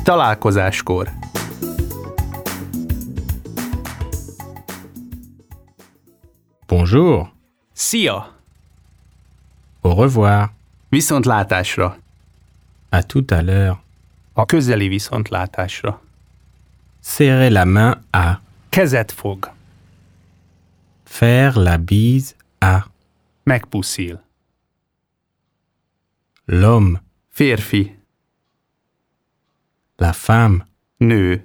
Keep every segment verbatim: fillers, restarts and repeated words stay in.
Találkozáskor. Bonjour. Szia! Au revoir. Viszontlátásra. À tout à l'heure. A közeli viszontlátásra. Serrer la main à. Kezet fog. Faire la bise à. Megpuszil. L'homme. Férfi. La femme. Nő.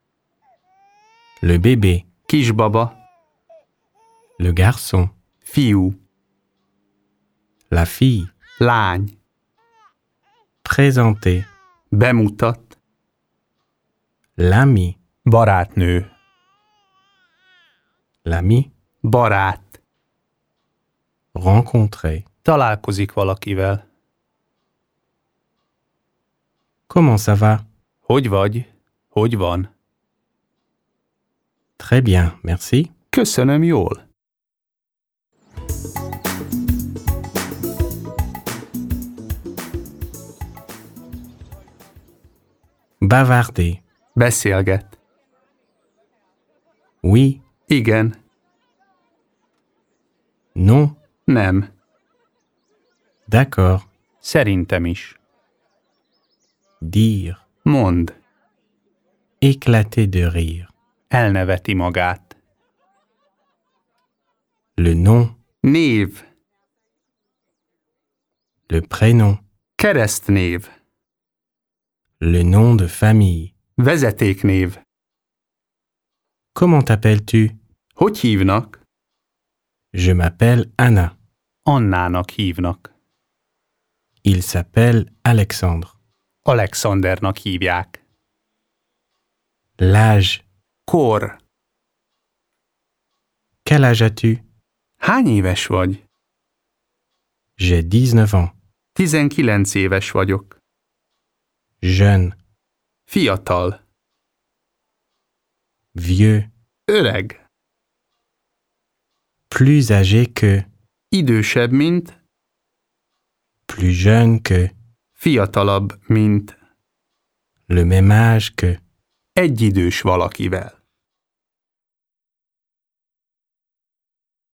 Le bébé. Kisbaba. Le garçon. Fiú. La fille. Lány. Présenter. Bemutat. L'ami. Barátnő. L'ami. Barát. Rencontrer. Találkozik valakivel. Comment ça va? Hogy vagy? Hogy van? Très bien, merci. Köszönöm, jól. Bavarder. Beszélget. Oui. Igen. Non. Nem. D'accord. Szerintem is. Dire. Mond. Éclater de rire. Elneveti magát. Le nom. Név. Le prénom. Keresztnév. Le nom de famille. Vezetéknév. Comment t'appelles-tu? Hogy hívnak? Je m'appelle Anna. Annának hívnak. Il s'appelle Alexandre. Alexandernak hívják. L'âge. Kor. Quel âge as-tu? Hány éves vagy? J'ai dix-neuf ans. Tizenkilenc éves vagyok. Jeune. Fiatal. Vieux. Öreg. Plus âgé que. Idősebb, mint. Plus jeune que. Fiatalabb, mint. Le même âge que. Egyidős valakivel.